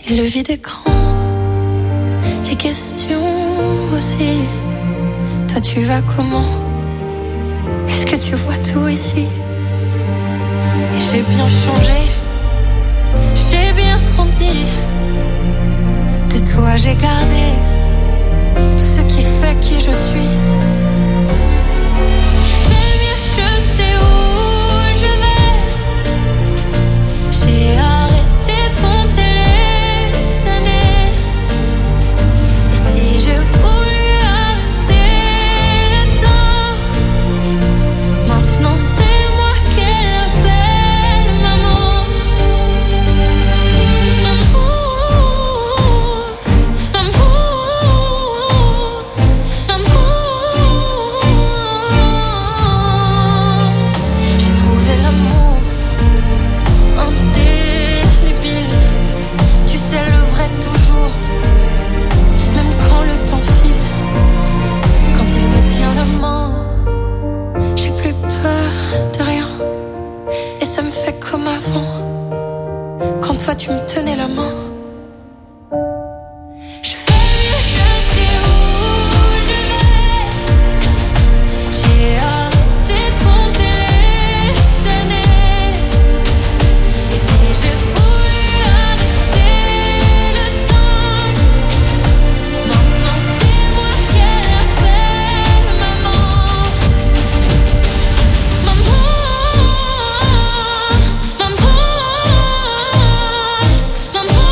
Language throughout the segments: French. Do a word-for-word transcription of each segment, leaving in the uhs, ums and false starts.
Et le vide écran, les questions aussi. Toi tu vas comment? Est-ce que tu vois tout ici? Et j'ai bien changé, j'ai bien grandi. De toi j'ai gardé tout ce qui fait qui je suis. Je fais mieux, je sais où je vais. J'ai arrêté de compter les années. Et si je voulais arrêter le temps, maintenant c'est moi qu'elle appelle maman. Maman, maman, maman. J'ai trouvé l'amour indélébile. Tu sais le vrai toujours, même quand le temps file. Quand il me tient la main, j'ai plus peur de rien. Et ça me fait comme avant, quand toi tu me tenais la main. Je fais mieux, je sais où je vais. J'ai arrêté de compter les années. Et si j'ai voulu arrêter le temps, maintenant c'est moi qu'elle appelle maman. Maman, maman, maman,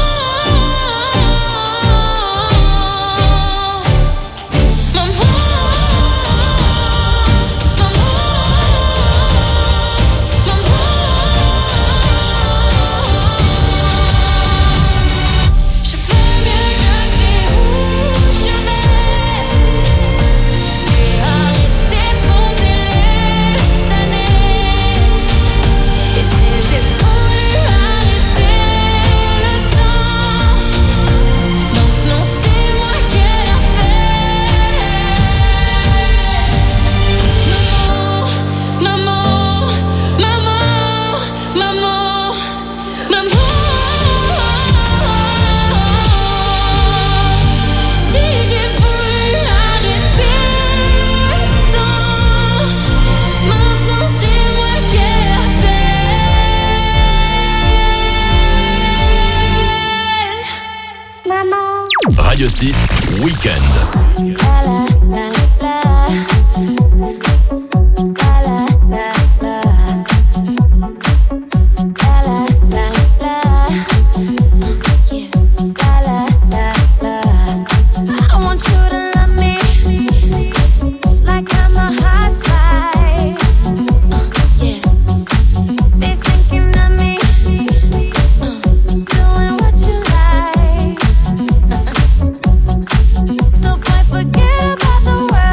je fais mieux, je sais où je vais. J'ai arrêté de compter les années. Et si j'ai voulu arrêter le temps, maintenant c'est moi qu'elle appelle. Maman, maman, maman, maman, maman. Si j'ai voulu arrêter le temps, maintenant c'est moi qu'elle appelle. Maman. Radio six Weekend. I want you to love me like I'm a hot guy. Uh, yeah. Be thinking of me, uh, doing what you like. So boy, forget about the world.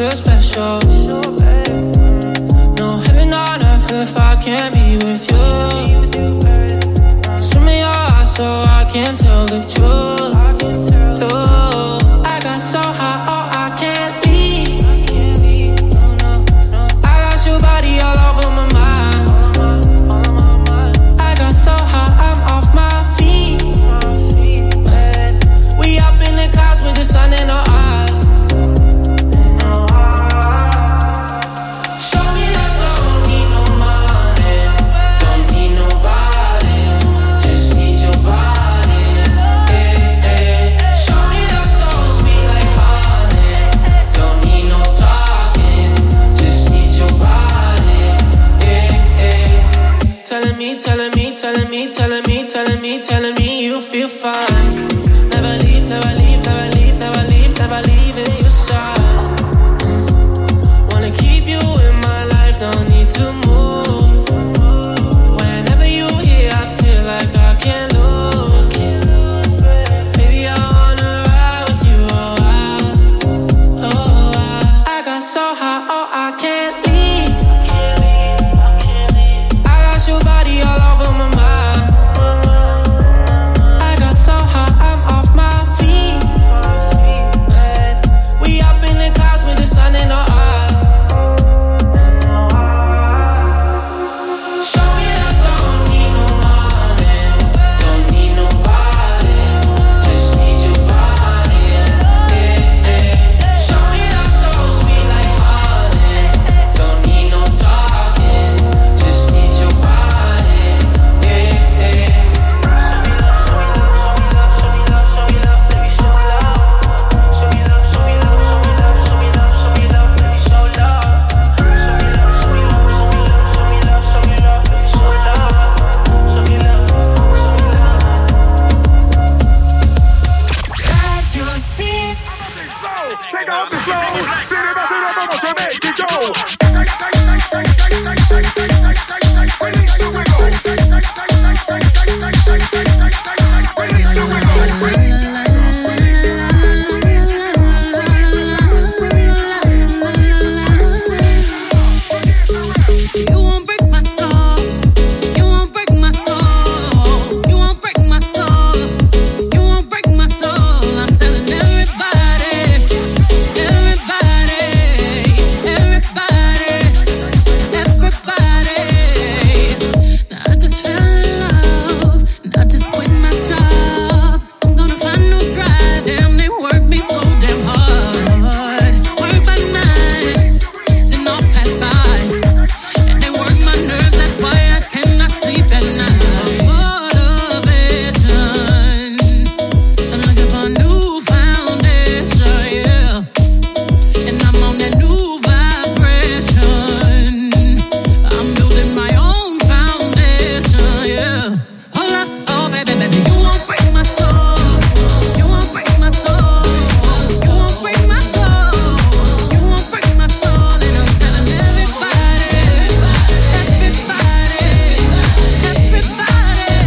feel special. No heaven on earth if I can't be with you. Swim in your eyes so I can tell the truth. Ooh, I got so high, oh I can't leave. I got your body all over my mind. I got so high, I'm off my feet. We up in the clouds with the sun in our eyes. Show me that don't need no money, don't need nobody, just need your body. Hey, hey. Show me that so sweet like honey, don't need no talking, just need your body. Hey, hey. Telling me, telling me, telling me, telling me, telling me, telling me you feel fine. Never leave, never leave, never leave, never leave, never leave in your side. Wanna keep you in my life, don't need to move. Whenever you here, I feel like I can't lose. Baby, I wanna ride with you, oh I, oh I. I got so high, oh I can't leave. I got your body all over my mind. I got so high, I'm off my feet. We up in the clouds with the sun in our eyes. Show me that don't need no money, don't need nobody, just need your body. Hey, hey. Show me that so sweet like honey, don't need no talking, just need your body. Hey, hey. Radio six. Take off the slow. Viene vacilo, vamos a México. Release the wiggle. Release the You won't break my soul. You won't break my soul. You won't break my soul. You won't break my soul. I'm telling everybody, everybody, everybody, everybody. Now I just fell in love, and I just quit my job. I'm gonna find no drive. Damn, they work me so damn hard. Work by nine, then off past five. And they work my nerves, that's why I cannot sleep at night. Motivation, I'm looking for a new foundation, yeah. And I'm on that new vibration. I'm building my own foundation, yeah. Hold up, oh baby, baby, you won't break my soul. You won't break my soul. You won't break my soul. You won't break my soul. And I'm telling everybody, everybody, everybody,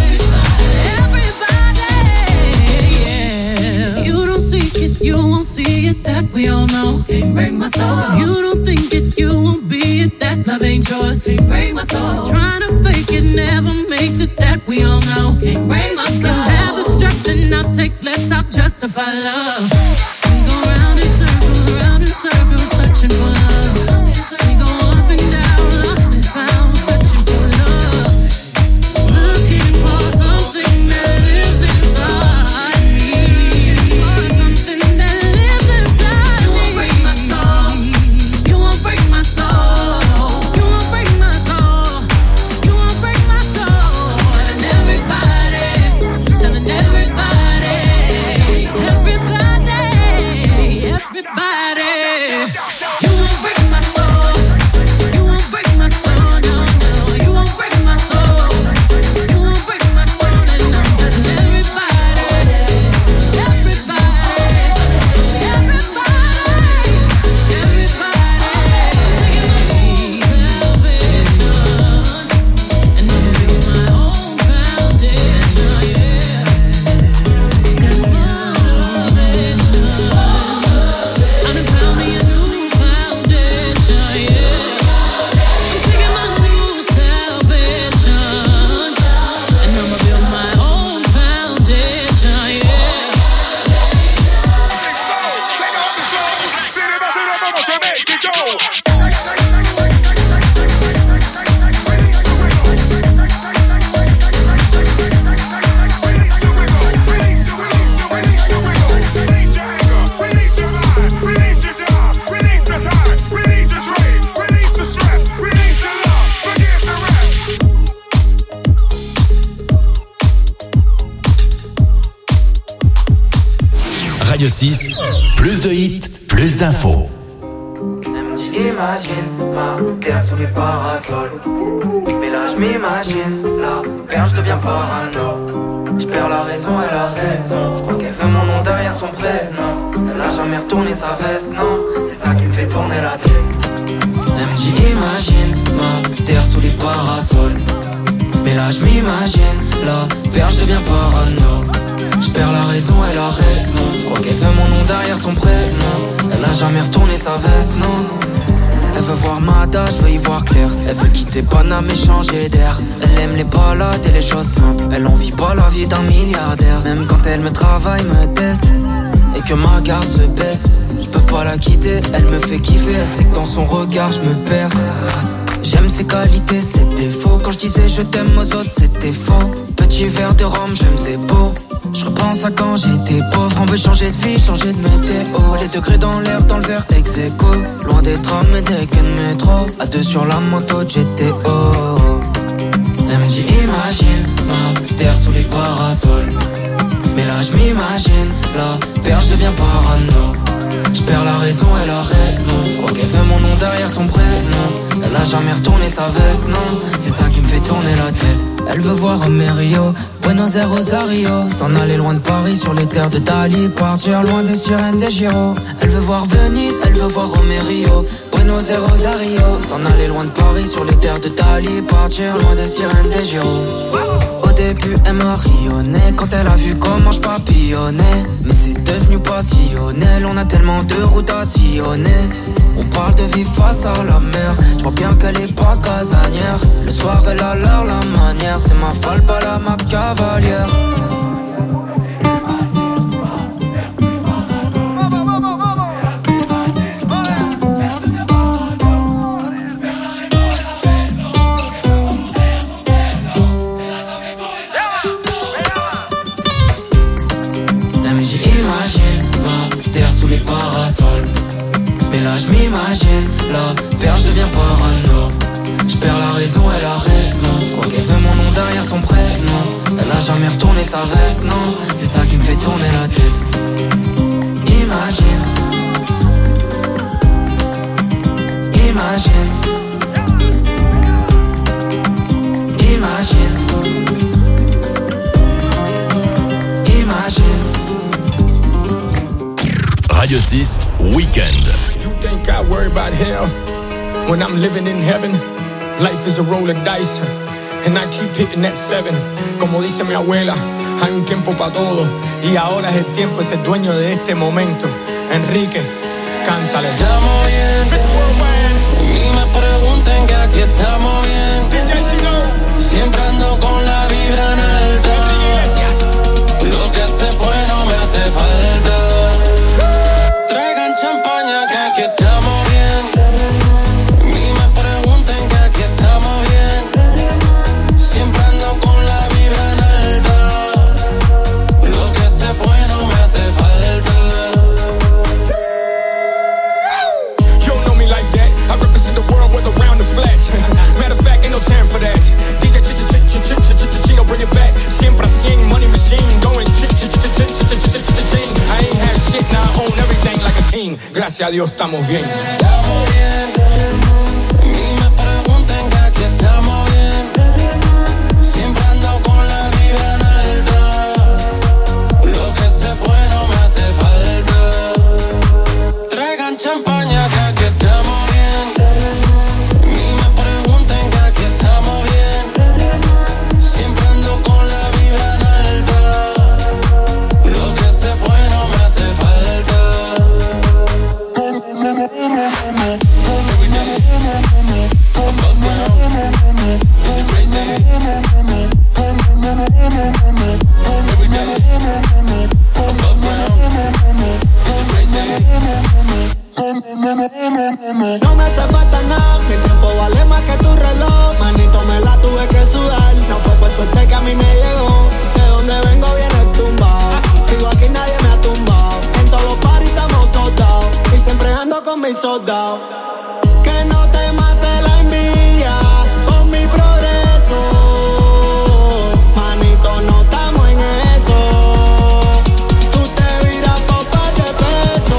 everybody, yeah. You don't seek it, you won't see it, that we all know. Can't break my soul. You don't think it, you won't be it, that love ain't yours. Can't break my soul. Trying to fake it never makes it, that we all know. Can't break my soul. Can have the stress and I'll take less, I'll justify love. We go round in circles, round in circles, searching for love. We go up and down, lost and found, searching for love. Looking for something that lives inside me. For something that lives inside me. You won't break my soul. You won't break my soul. You won't break my soul. You won't break my soul. Telling everybody, telling everybody, everybody. Radio six, plus de hits, plus d'infos. J'imagine ma terre sous les parasols. Mais là je m'imagine, la perche devient parano. Je perds la raison et la raison. Je crois qu'elle veut mon nom derrière son prénom. Elle a jamais retourné sa veste, non. C'est ça qui me fait tourner la tête. Elle me dit imagine ma terre sous les parasols. Mais là je m'imagine, la perche devient parano. Je perds la raison et la raison. Je crois qu'elle veut mon nom derrière son prénom. Elle a jamais retourné sa veste, non. Elle veut voir Mada, je veux y voir clair. Elle veut quitter Paname et changer d'air. Elle aime les balades et les choses simples. Elle en vit pas la vie d'un milliardaire. Même quand elle me travaille, me teste et que ma garde se baisse, je peux pas la quitter, elle me fait kiffer. Elle sait que dans son regard je me perds. J'aime ses qualités, ses défauts. Quand je disais je t'aime aux autres, c'était faux. Petit verre de rhum, j'aime c'est beau. Je repense à quand j'étais pauvre. On veut changer de vie, changer de météo. Les degrés dans l'air, dans le verre ex aequo. Loin des trams et des quais de métro. À deux sur la moto de G T O. Elle me dit imagine ma terre sous les parasols. Mais là je m'imagine, la perche devient parano. Je perds la raison et la raison. Je crois qu'elle veut mon nom derrière son prénom. Elle a jamais retourné sa veste, non. C'est ça qui me fait tourner la tête. Elle veut voir Romerio, Buenos Aires, Rosario. S'en aller loin de Paris sur les terres de Dali. Partir loin des sirènes des Giro. Elle veut voir Venise, elle veut voir Romerio, Buenos Aires, Rosario. S'en aller loin de Paris sur les terres de Dali. Partir loin des sirènes des Giro. Au début elle m'a rayonné quand elle a vu comment je papillonnais. Mais c'est devenu passionnel, on a tellement de routes à sillonner. On parle de vivre face à la mer. Je vois bien qu'elle est pas casanière. Le soir elle a l'air la manière. C'est ma folle, pas la ma cavalière. Je m'imagine, la perche devient parano. Je perds la raison et la raison. Je crois qu'elle veut mon nom derrière son prénom. Elle a jamais retourné sa veste, non. C'est ça qui me fait tourner la tête. Imagine, imagine, imagine, imagine. Radio six, Weekend. You think I worry about hell when I'm living in heaven? Life is a roll of dice and I keep hitting that seven. Como dice mi abuela, hay un tiempo para todo y ahora es el tiempo, es el dueño de este momento. Enrique, cántale. Estamos bien, ni me pregunten que aquí estamos bien. D J Chino, siempre ando con la vibra en alta. Lo que se fue no me hace falta. Traigan champaña que aquí estamos bien. Ni me pregunten que aquí estamos bien. Siempre ando con la vibra en alta. Lo que se fue no me hace falta. You don't know me like that. I represent the world with around the flesh. Matter of fact, ain't no time for that. D J Chino, bring it back. Siempre cien, money machine, going I ain't had shit, now I own everything like a king. Gracias a Dios estamos bien. Estamos bien, ni me pregunten que aquí estamos bien. Siempre ando con la vibra en alta. Lo que se fue no me hace falta. Traigan champaña que aquí estamos bien. Ni me pregunten que aquí estamos bien. Siempre ando con la vibra en alta. Lo que se fue no me hace falta. me hizo down. Que no te mate la envidia con mi progreso. Manito, no estamos en eso. Tú te viras por par de pesos.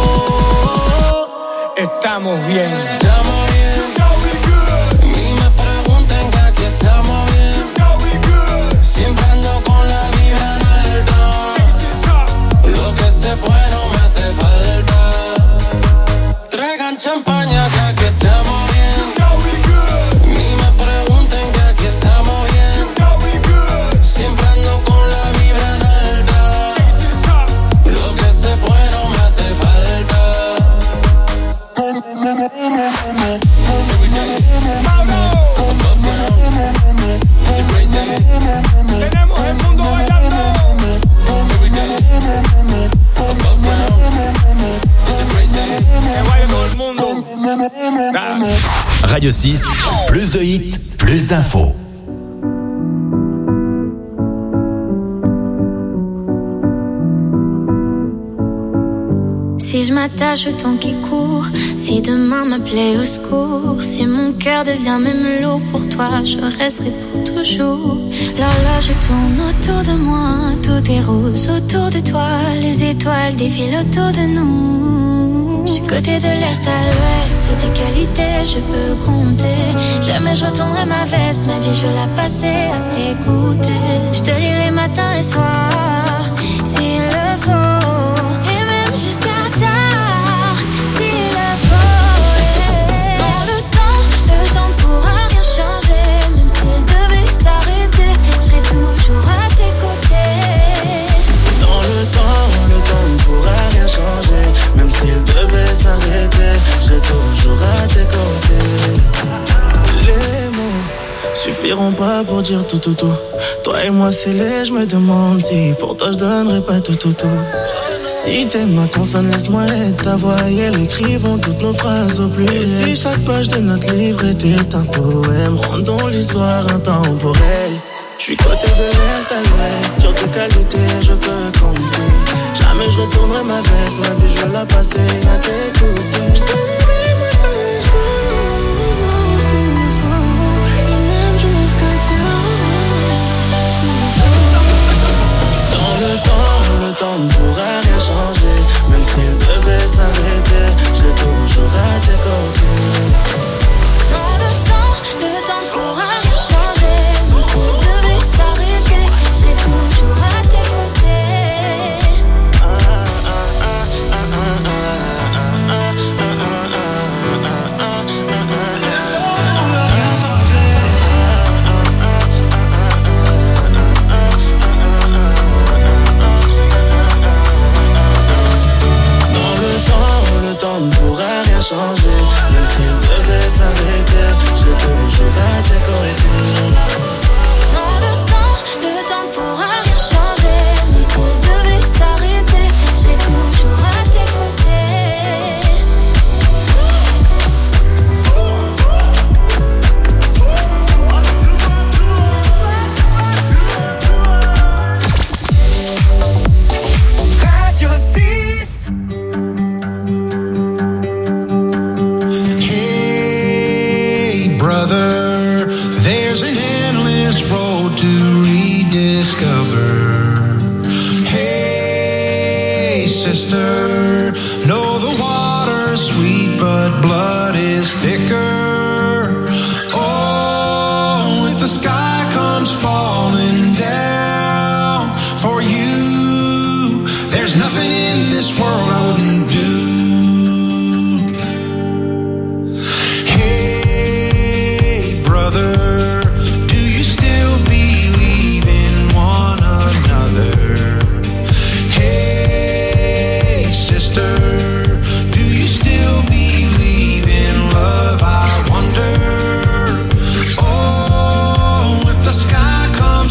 Estamos bien. Estamos bien. You know we good. Ni me pregunten que aquí estamos bien. You know we good. Siempre ando con la vibra en alta. Lo que se fue no me hace falta. Traigan champaña que aquí estamos bien. You know we good. Ni me pregunten que aquí estamos bien. You know we good. Siempre ando con la vibra en alta. Lo que se fue no me hace falta. Tenemos el mundo bailando. Que baile todo el mundo. Radio six, plus de hits, plus d'infos. Si je m'attache au temps qui court, si demain m'appelait au secours, si mon cœur devient même lourd pour toi, je resterai pour toujours. L'horloge tourne autour de moi, tout est rose autour de toi, les étoiles défilent autour de nous. Je suis côté de l'est à l'ouest, sur tes qualités je peux compter. Jamais je retournerai ma veste, ma vie je vais la passer à t'écouter. Je te lirai matin et soir, s'il le faut, et même jusqu'à tard, s'il le faut. Yeah. Dans le temps, le temps ne pourra rien changer, même s'il devait s'arrêter, je serai toujours à tes côtés. Dans le temps, le temps ne pourra rien changer. Même s'il devait s'arrêter, je serai toujours à tes côtés. Les mots suffiront pas pour dire tout tout tout. Toi et moi c'est laid, je me demande si pour toi je donnerais pas tout tout tout. Si t'aimes ma consonne, laisse-moi être ta voix et elle écrivons toutes nos phrases au plus. Et si chaque page de notre livre était un poème, rendons l'histoire intemporelle. J'suis côté de l'est à l'ouest, sur tes qualités je peux compter. Jamais je retournerai ma veste, ma vie je vais la passer à t'écouter. J't'aimerai matin et soir, s'il le faut, et même jusqu'à terre, s'il le faut. Dans le temps, le temps ne pourra rien changer. Même s'il devait s'arrêter, je serai toujours à tes côtés. Dans le temps, le temps ne pourra rien changer. Même s'il devait s'arrêter, je serai toujours à tes côtés. Ah, ah, ah, ah, ah, ah, ah, ah, le temps ne pourra rien changer. Même s'il devait s'arrêter, je serai toujours à tes côtés. Dans le temps, le temps ne pourra rien changer. Même s'il devait s'arrêter, je serai toujours à tes côtés. Radio six. Brother, there's an endless road to rediscover. Hey, sister, know the water's sweet, but blood is thicker. Oh, if the sky comes falling down for you, there's nothing in this world I wouldn't do. Do you still believe in one another? Hey, sister, do you still believe in love? I wonder. Oh, if the sky comes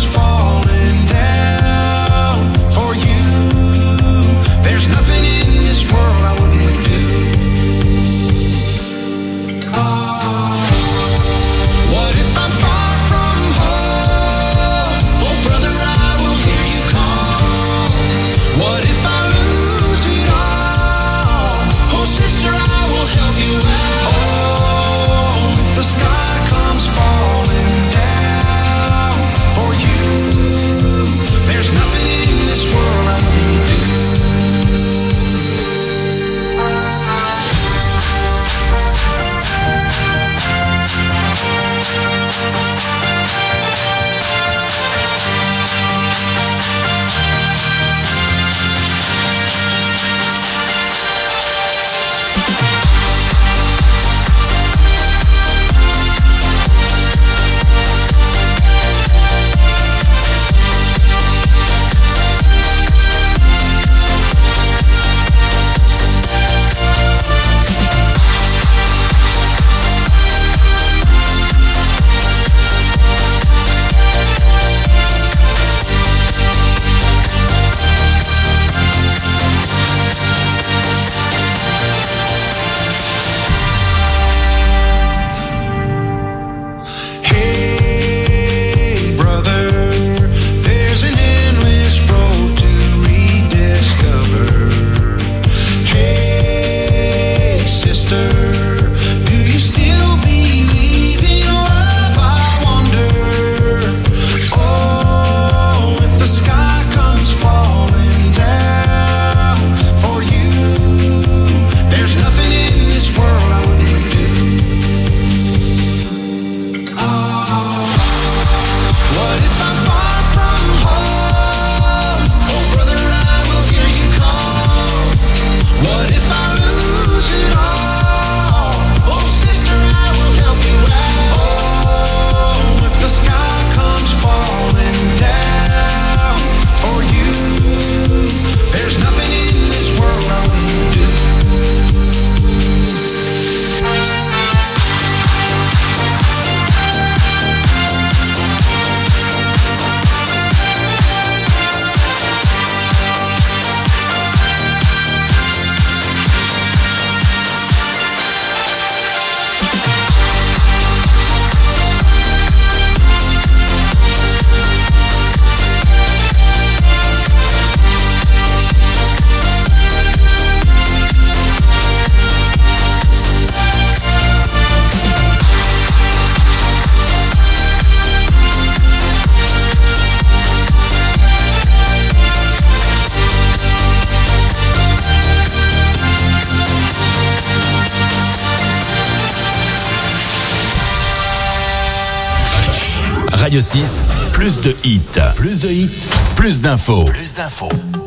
Radio six, plus de hits. Plus de hits, plus d'infos. Plus d'infos.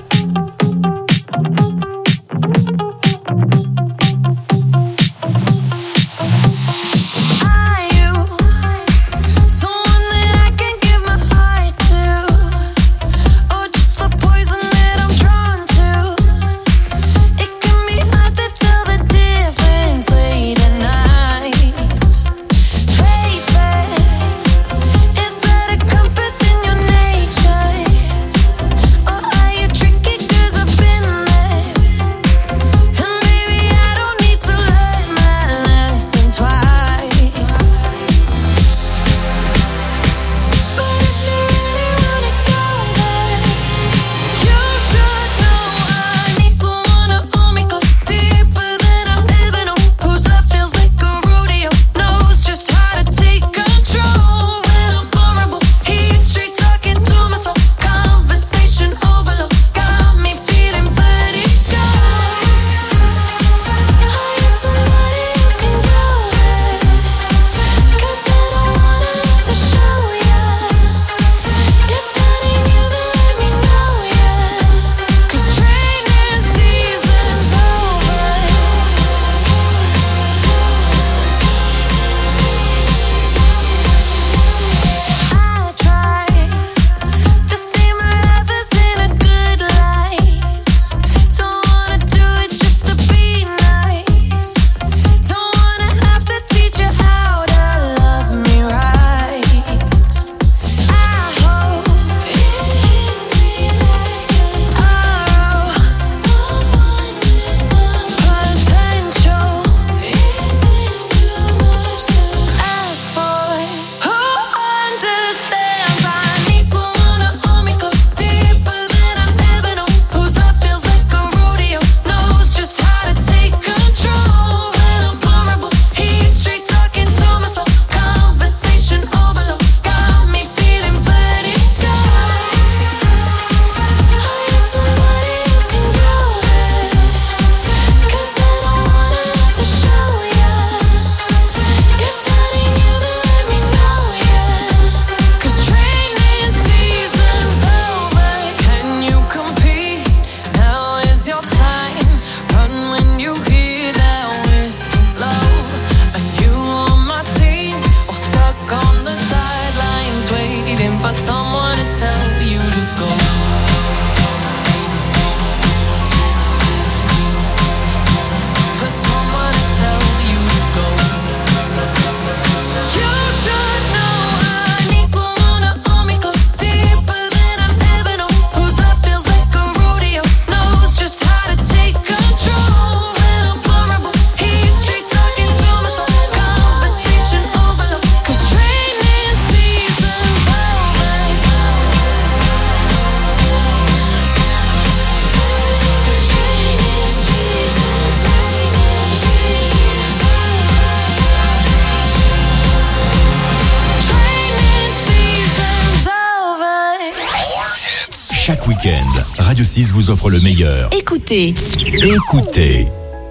Chaque week-end, Radio six vous offre le meilleur. Écoutez. Écoutez.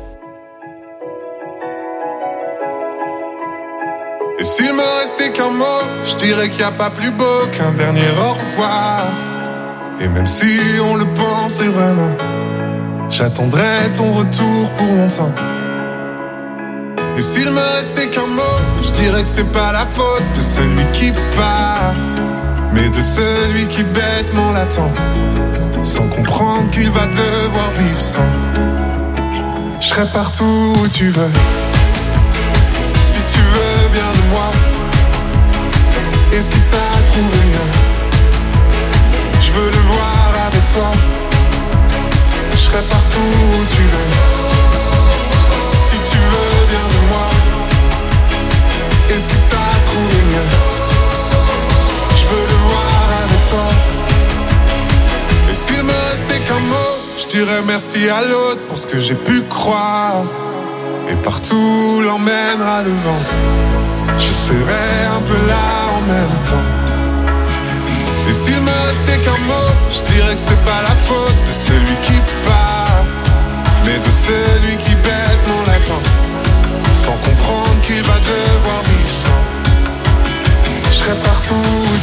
Et s'il me restait qu'un mot, je dirais qu'il n'y a pas plus beau qu'un dernier au revoir. Et même si on le pensait vraiment, j'attendrai ton retour pour longtemps. Et s'il me restait qu'un mot, je dirais que c'est pas la faute de celui qui part, mais de celui qui bêtement l'attend, sans comprendre qu'il va devoir vivre sans. Je serai partout où tu veux, si tu veux bien de moi. Et si t'as trouvé mieux, je veux le voir avec toi. Je serai partout où tu veux, si tu veux bien de moi. Et si t'as trouvé mieux, je veux le voir avec toi. Et s'il me restait qu'un mot, je dirais merci à l'autre pour ce que j'ai pu croire. Et partout l'emmènera le vent, je serai un peu là en même temps. Et s'il me restait qu'un mot, je dirais que c'est pas la faute de celui qui part, mais de celui qui bêtement l'attend, sans comprendre qu'il va devoir vivre sans. Je serai partout où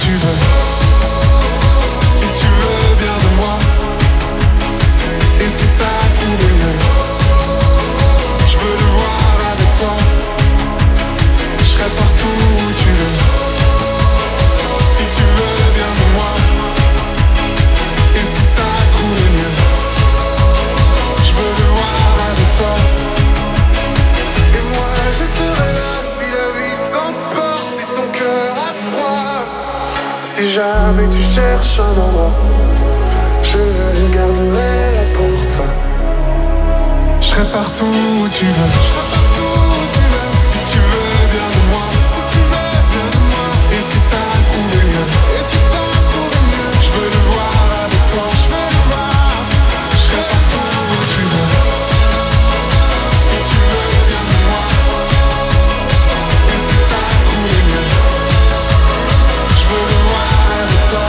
Si jamais tu cherches un endroit, je le garderai là pour toi. Je serai partout où tu veux. Je serai partout où tu veux. Si tu veux bien de moi. Si tu veux bien de moi. Et si t'as trouvé mieux. Et si t'as trouvé mieux. Je veux le voir avec toi. Je veux le voir. Je serai partout où tu veux. Si tu veux bien de moi. Et si t'as trouvé mieux. Je veux le voir avec toi.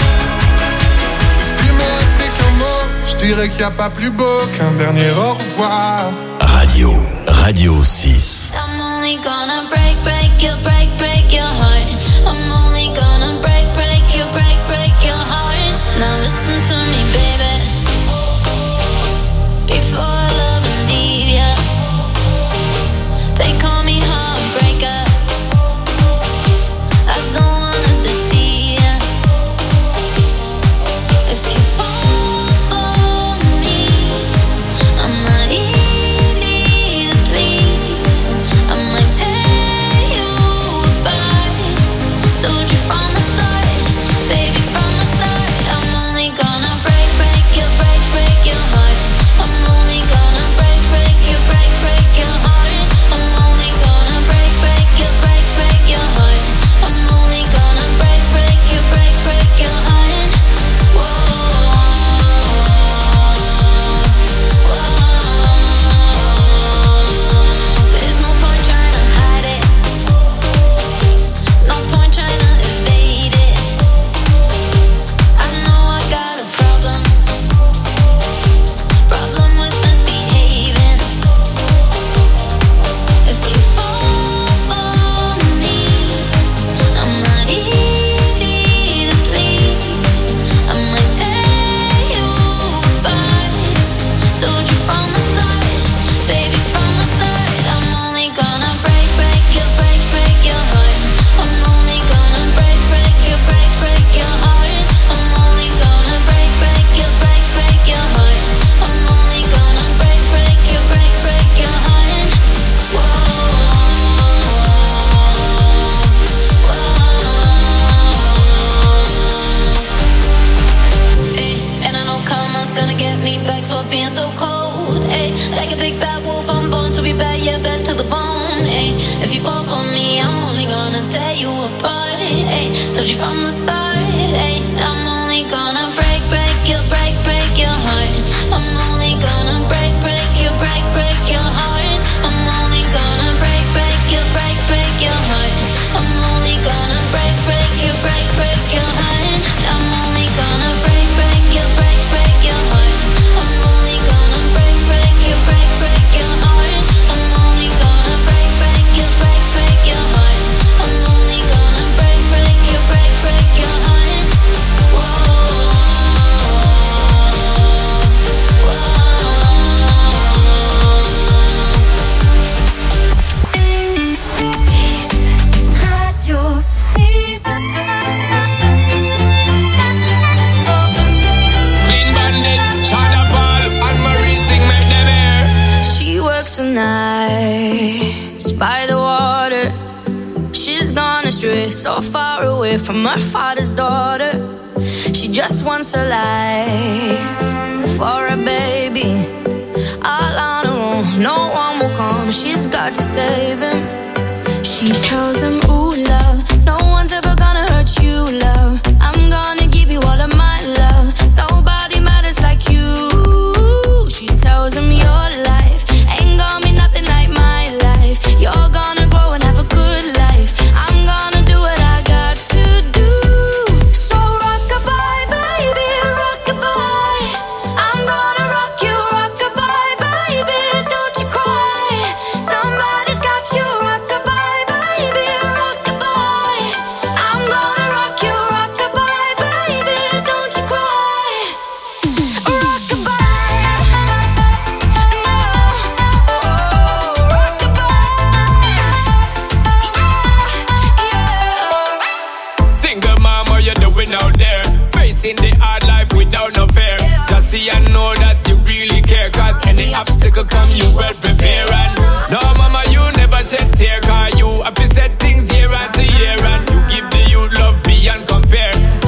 S'il me restait qu'un mot, je dirais qu'il n'y a pas plus beau qu'un dernier au revoir. Radio, Radio six. I'm only gonna break, break your, break, break your heart. I'm only gonna break, break your, break, break your heart. Now listen to me, baby. Before I love and leave ya, they call me heartbreaker. I don't wanna deceive ya. If you fall for me, I'm not easy to please. I might tear you apart. Told you from the start, baby, from the start. I'm only gonna break, break your, break, break your heart. I'm only gonna break, break your, break, break your heart. I'm only gonna break, break your, break, break your heart. I'm only gonna break, break your, break, break your heart. Whoa, whoa. There's no point trying to hide it. No point trying to evade it. I know I got a problem. Problem with misbehaving. If you fall for me, I'm not easy to please. I might tear you apart. Told you from the start, baby, from the start. I'm only gonna break, break your, break, break your heart. I'm only gonna break, break your, break, break your heart. I'm only gonna break, break your, break, break your heart. I'm only gonna break, break your, break, break your heart. Whoa, whoa. Ay, and I know karma's gonna get me back for being so cold. Ay, like a big bad wolf, I'm born to be bad, yeah, bad to the bone. Ay, if you fall for me, I'm only gonna tear you apart. Ay, told you from the start. Ay, I'm only gonna break, break your, break, break your heart. I'm only gonna break, break your, break, break your heart. I'm only gonna break, break your, break, break your heart. I'm only gonna break, break your, break, break your heart. I'm only gonna break, break your, break, break your heart. I'm only gonna break, break your, break, break your heart. I'm only gonna break, break your, break, break your heart. I'm only gonna break, break your, break, break your heart. Whoa, six Radio six. Clean Bandit, China Paul, and Marie sing make them hear. She works the nights by the water. She's gone astray, so far away from her father's daughter. She just wants a life for a baby. All on her own, no one will come. She's got to save him. She tells him, ooh, love, no one's ever gonna hurt you, love. I'm gonna give you all of my love. Nobody matters like you. She tells him your life ain't gonna be nothing like my life. You're gonna grow and have a good life. I'm gonna do what I got to do. So rock-a-bye, baby, rock-a-bye. I'm gonna rock you, rock-a-bye, baby, don't you cry. Somebody's got you, rock-a-bye, baby, rock-a-bye. I'm gonna rock you, rock-a-bye, baby, don't you cry. Rock-a-bye, no, oh, rock-a-bye, yeah. Single mom, what you doing out there? Facing the hard life without no fear. Just see and know that you really care. Cause any obstacle come, you well prepare. And no mama, you never shed tear. Cause you have to set things year after year. And you give the youth love beyond compare.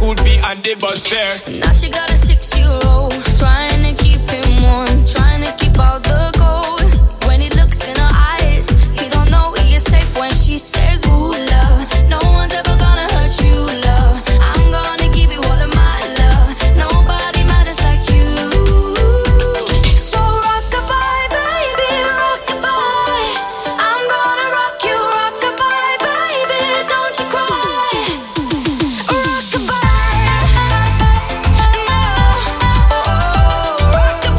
school fee and the bus fare. Now she got a six-year-old, trying to keep him warm, trying to keep out the cold. When he looks in her eyes, he don't know he is safe when she says, ooh, love, no one's ever gonna hurt you, love. I'm gonna give you all of my love. Nobody matters like you. So rock-a-bye, baby, rock-a-bye. I'm gonna rock you, rock-a-bye, baby, don't you cry. Rock-a-bye, no, oh,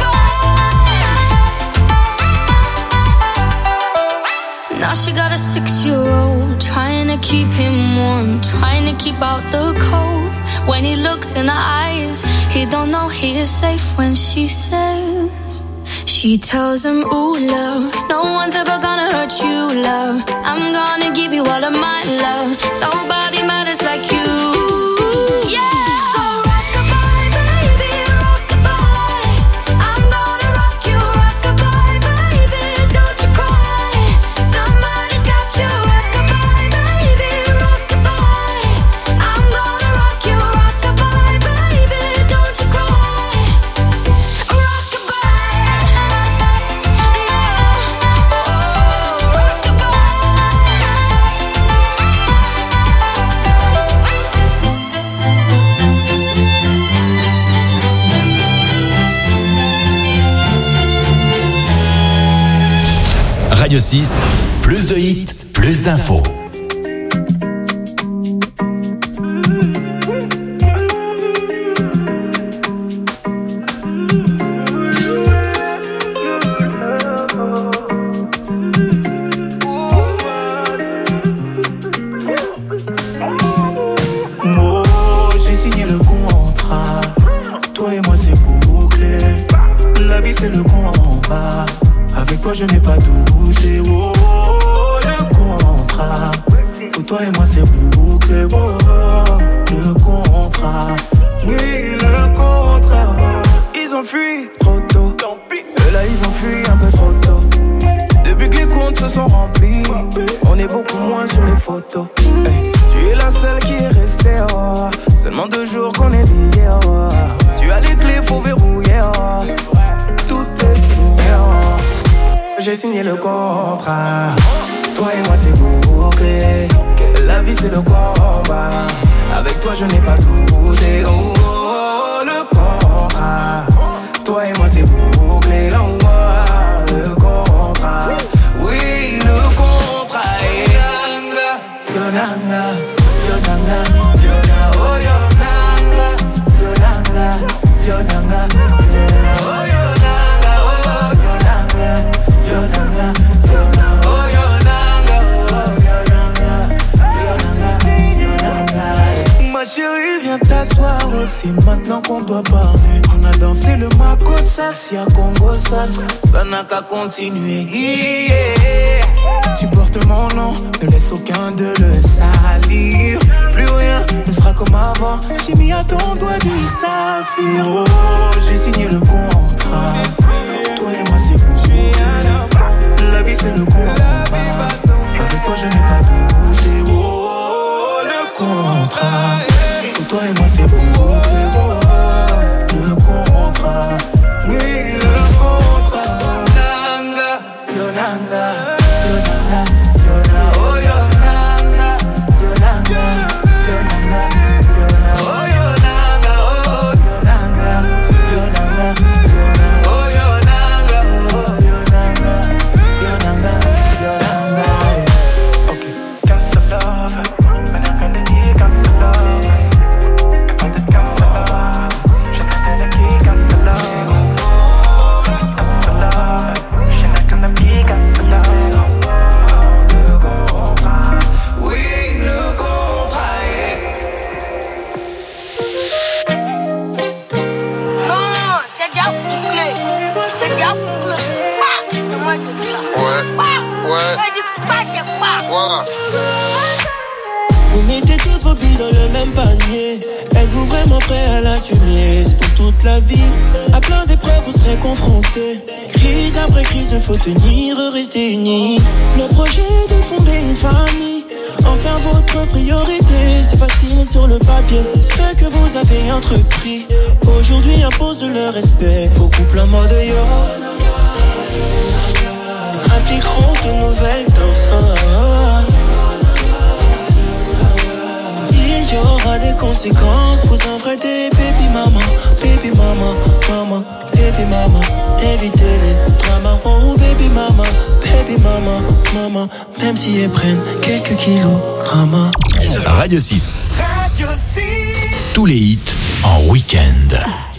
rock-a-bye. Now she got a six-year-old, trying to keep him warm, trying to keep out the cold. When he looks in her eyes, he don't know he is safe when she says, she tells him, ooh, love, no one's ever gonna hurt you, love. I'm gonna give you all of my love. Nobody matters like you. Yeah. So rock-a-bye, baby, rock-a-bye. I'm gonna rock you, rock-a-bye, baby, don't you cry. Somebody's got you, rock-a-bye, baby, rock-a-bye. I'm gonna rock you, rock-a-bye, baby, don't you cry. Rock-a-bye, no, oh, Radio six, plus de hits, plus d'infos. Moi, j'ai signé le contrat. Toi et moi, c'est bouclé. La vie, c'est le combat. Avec toi, je n'ai pas douté. Oh, le contrat. Pour toi et moi, c'est bouclé. Oh, le contrat. Oui, le contrat. Ils ont fui trop tôt. Eux là, ils ont fui un peu trop tôt. Depuis que les comptes se sont remplis, on est beaucoup moins sur les photos. Hey, tu es la seule qui est restée, oh. Seulement deux jours qu'on est liés, oh. Tu as les clés, faut verrouiller, oh. Tout est signé, oh. J'ai signé le contrat. Toi et moi c'est bouclé. La vie c'est le combat. Avec toi je n'ai pas douté, oh, oh, le contrat. Toi et moi c'est bouclé, oh, oh, le contrat. Oui, le contrat. Yonanga, Yonanga, Yonanga, Yonanga, oh Yonanga, Yonanga, Yonanga, Yonanga, oh Yonanga, oh Yonanga, Yonanga, Yonanga, oh Yonanga, oh Yonanga, Yonanga, Yonanga. Ma chérie, viens t'asseoir, oh, c'est maintenant qu'on doit parler. On a dansé le Makossa, si à Congo ça, ça n'a qu'à continuer. Yeah. Tu portes mon nom, ne laisse aucun de le salir. Plus rien ne sera comme avant. J'ai mis à ton doigt du saphir. Oh, j'ai signé le contrat. Toi et moi c'est bouclé. La vie c'est le combat. Avec toi je n'ai pas douté. Oh, le contrat. Pour toi et moi c'est bouclé. Oh, le contrat. Oui, le contrat. Yonanga, Yonanga, Yonanga, Yonanga, oh Yonanga, Yonanga, Yonanga, Yonanga, oh Yonanga, oh Yonanga, Yonanga, Yonanga, oh Yonanga, oh Yonanga, Yonanga, Yonanga. Okay. Cancel love, when I can dig cancel love. If I did cancel love, je n'ai pas dit cancel love. Cancel love, je n'ai qu'un ami cancel love. Le contrat, oui le contrat est. Non, c'est déjà bouclé. C'est déjà bouclé. Pas, c'est moi qui dis ça. Ouais, Pas, ouais. je dis pas, c'est pas. Voilà. Vous mettez toutes vos billes dans le même panier. Êtes-vous vraiment prêt à l'assumer? C'est pour toute la vie. À plein d'épreuves vous serez confrontés. Crise après crise, faut tenir, rester unis. Le projet de fonder une famille. En faire votre priorité, c'est facile sur le papier. Ce que vous avez entrepris, aujourd'hui impose le respect. Vos couples en mode yo impliqueront de nouvelles danses. Il y aura des conséquences, vous en ferez des baby mama, baby mama, mama, baby mama. Évitez les dramas, oh baby mama, baby mama, mama. Même si elles prennent quelques kilogrammes. Radio six. Radio six. Tous les hits en week-end.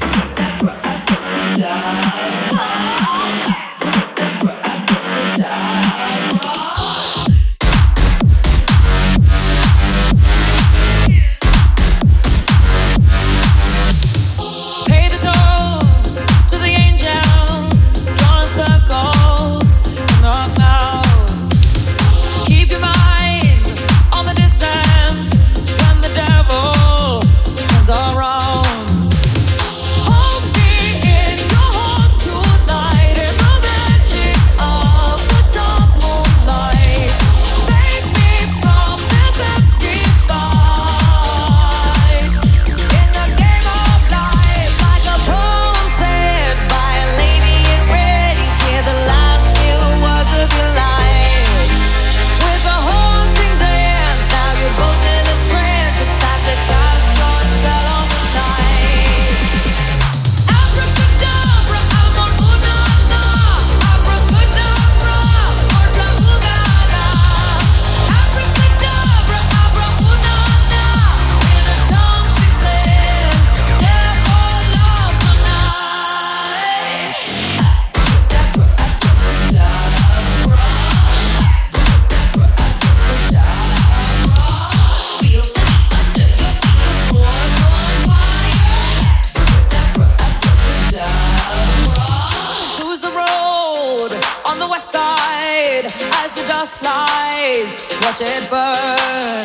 Watch it burn.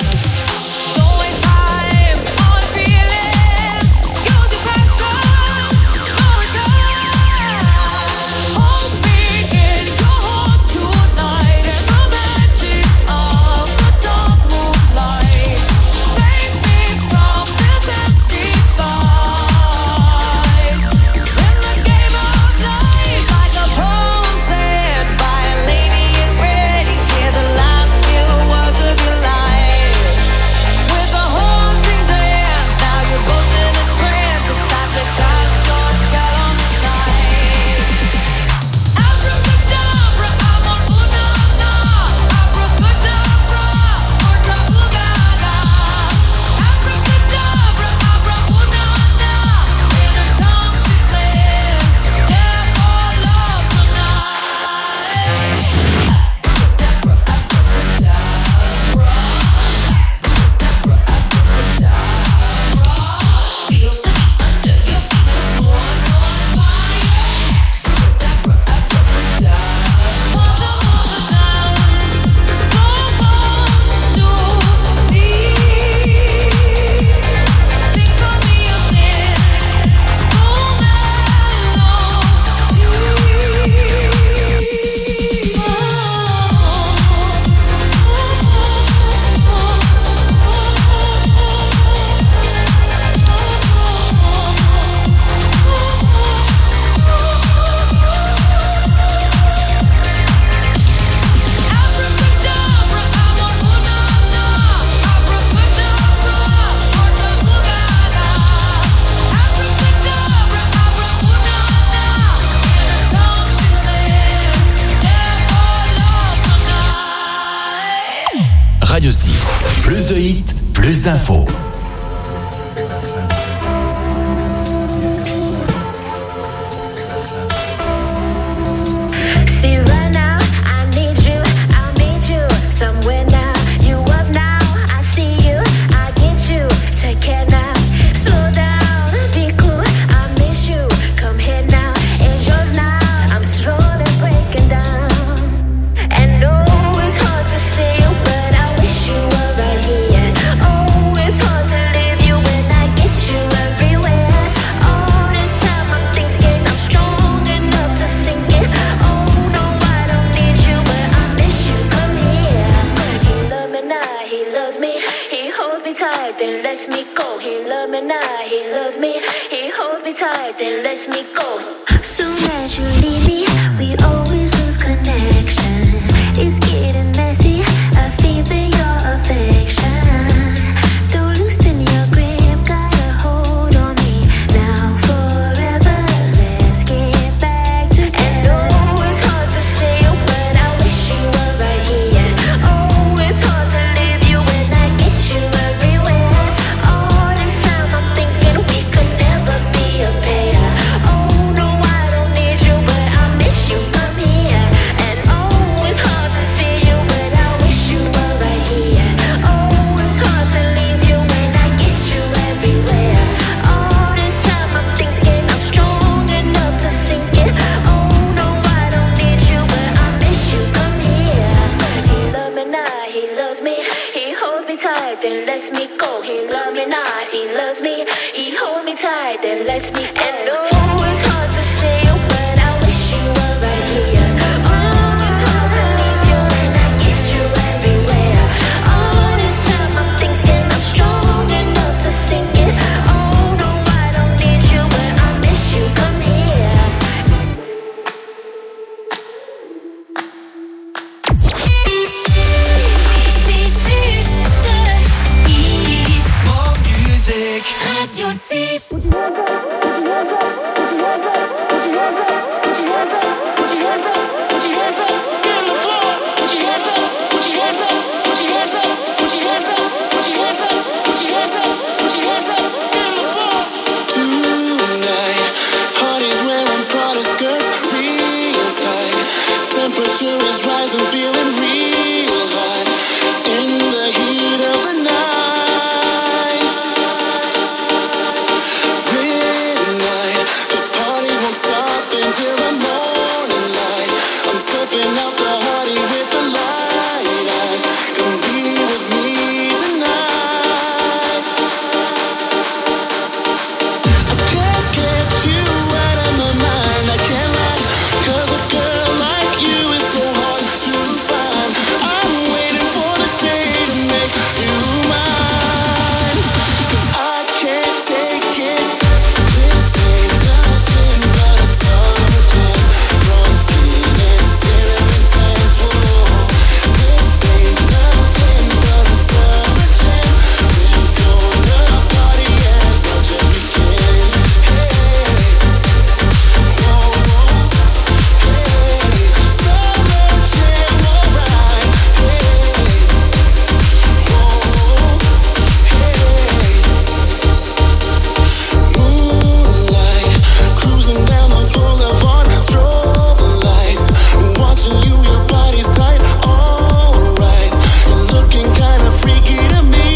Radio six. Plus de hits, plus d'infos. See right now, I need you, I'll meet you somewhere now. You up now, I see you, I get you. Take care now, slow down, be cool, I miss you. Come here now, it's yours now. I'm slowly breaking down. And oh, it's hard to see you, but I wish you were right here. Oh, it's hard tight, then lets me go. He loves me now, he loves me. He holds me tight, then lets me go. Soon as you leave me, we always lose connection. It's getting messy, I feel your affection. Don't loosen your grip, got a hold on me. Now forever, let's get back together. And oh, it's hard to say, but I wish you were right here. Oh, it's hard to leave you when I get you everywhere. All this time I'm thinking we could never be a pair. Oh no, I don't need you, but I miss you, come here. And oh, it's hard to see you, but I wish you were right here. Oh, it's hard to leave you when I get you everywhere. All this time I'm thinking I'm strong enough to sink it. Oh no, I don't need you, but I miss you, come here. He loves me now, he loves me. He holds me tight, then lets me go. He loves me now, he loves me. He holds me tight, then lets me go. And oh, it's hard to say, but I wish you were right here. Oh, it's hard to leave you when I get you everywhere. All this time I'm thinking I'm strong enough to sink it. Oh no, I don't need you, but I miss you, come here. More music. Radio six. Tonight, parties wearing Prada skirts, real tight. Temperature is rising, feeling real hot. In the heat of the night, midnight. The party won't stop until the morning light. I'm stepping out the party with the light eyes. Come be with me tonight. I can't get you out of my mind, I can't lie. 'Cause a girl like you is so hard to find. I'm waiting for the day to make you mine. 'Cause I can't take it. This ain't nothing but a summer jam. Raw skin and cinnamon tans, whoa. This ain't nothing but a summer jam. We're gonna party as much as we can. Hey, whoa, whoa. Hey, summer jam, alright. Hey, whoa, hey. Moonlight, cruising down the boulevard, strobe lights, watching you, your body's tight, alright. You're looking kinda freaky to me.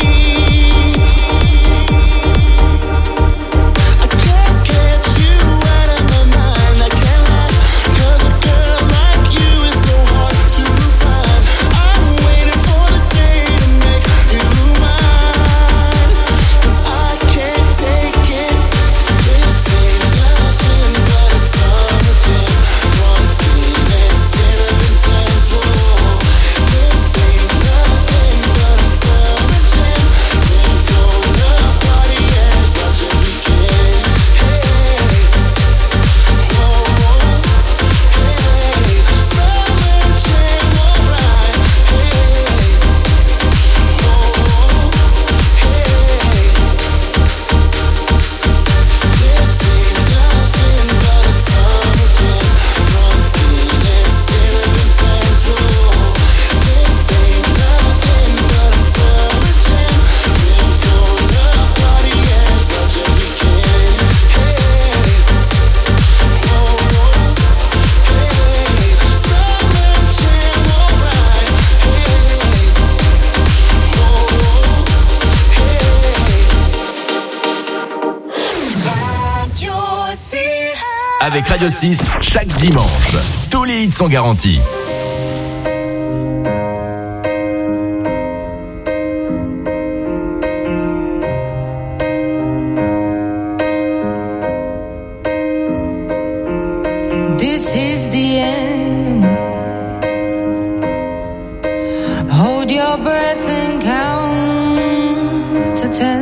I can't get you out of my mind, I can't lie. 'Cause a girl like you is so hard to find. I'm waiting for the day to make you mine. 'Cause I can't take it. This ain't nothing but a summer jam. Raw skin and cinnamon tans, whoa. This ain't nothing but a summer jam. We're gonna party as much as we can. Hey, whoa, whoa. Hey, summer jam, alright. Hey, whoa, hey. This ain't nothing but a summer jam. Raw skin and cinnamon tans, whoa. This ain't nothing but a summer jam. We're gonna party as much as we can. Hey, whoa, whoa. Hey, summer jam, alright. Hey, whoa, Radio six. Avec Radio six, chaque dimanche, tous les hits sont garantis. This is the end. Hold your breath and count to ten.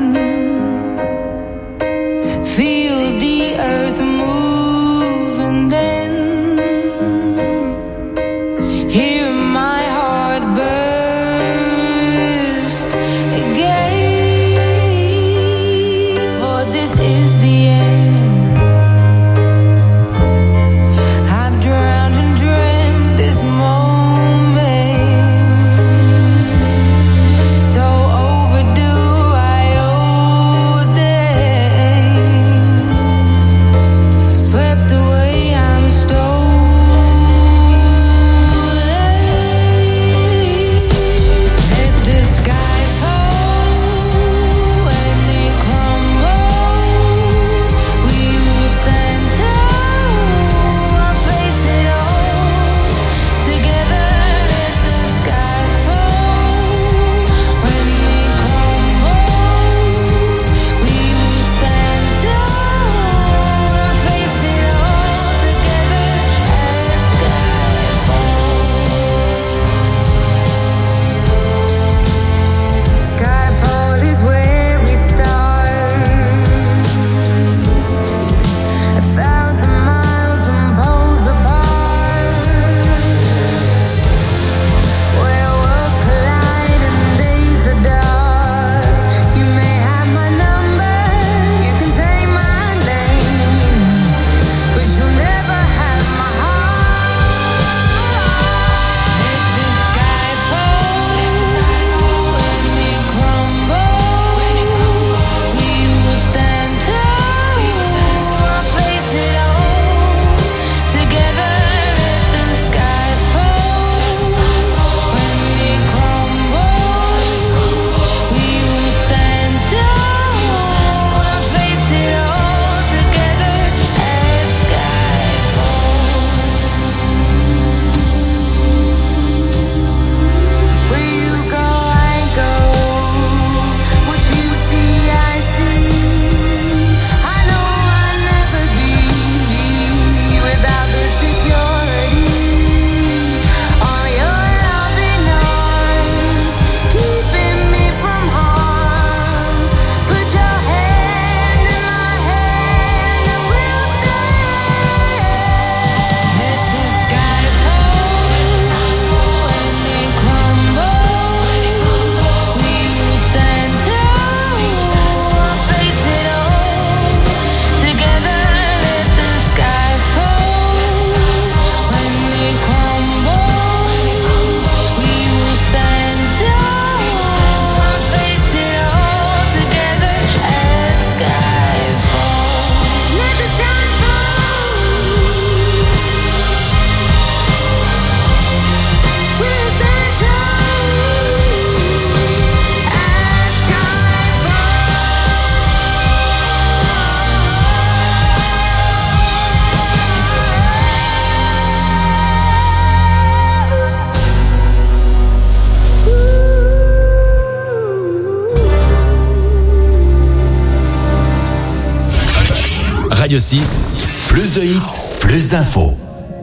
Radio six, plus de hits, plus d'infos.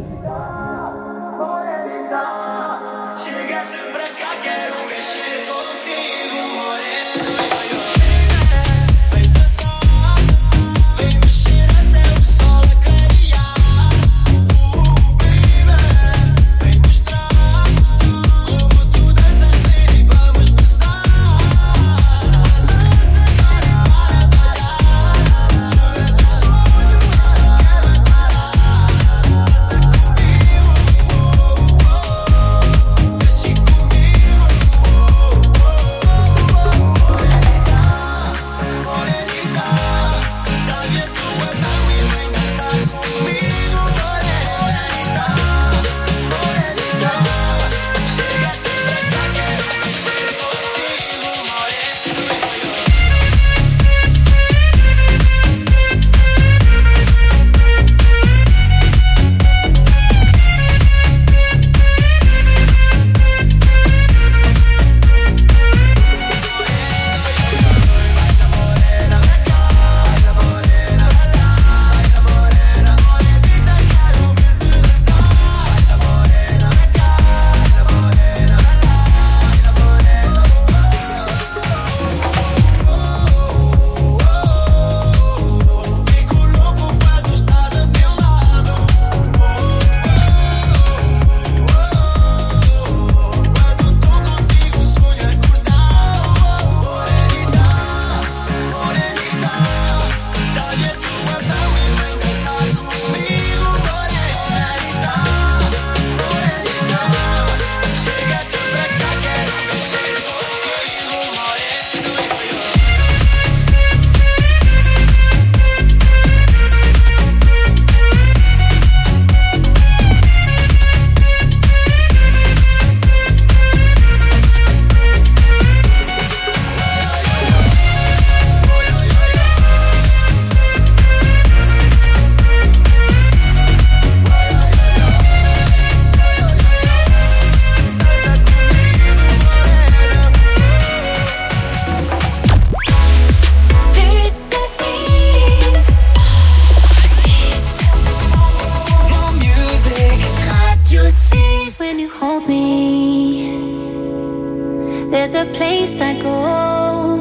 There's a place I go,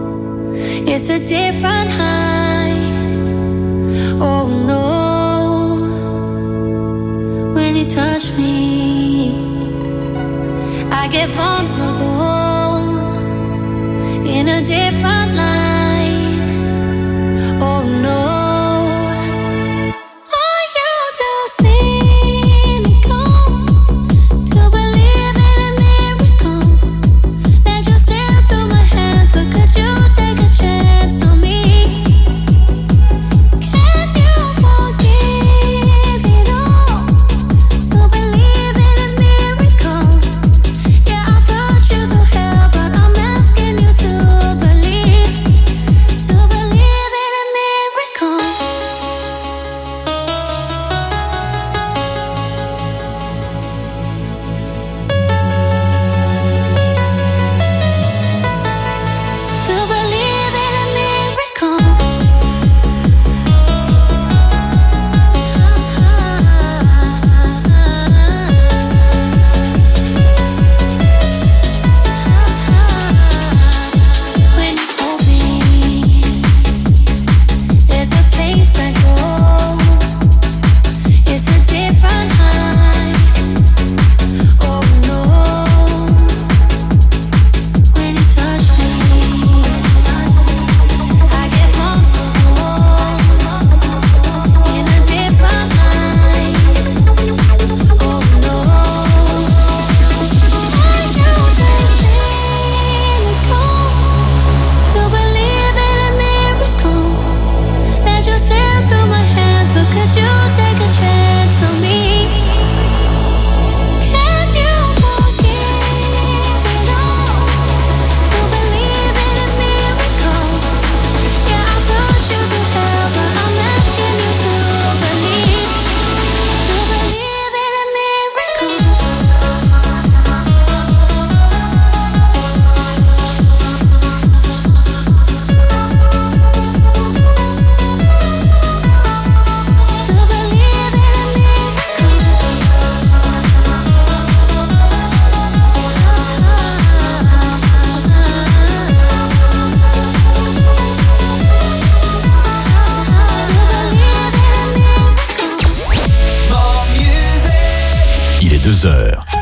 it's a different high. Oh no, when you touch me, I get vulnerable in a different light. Oh no. Believe heures.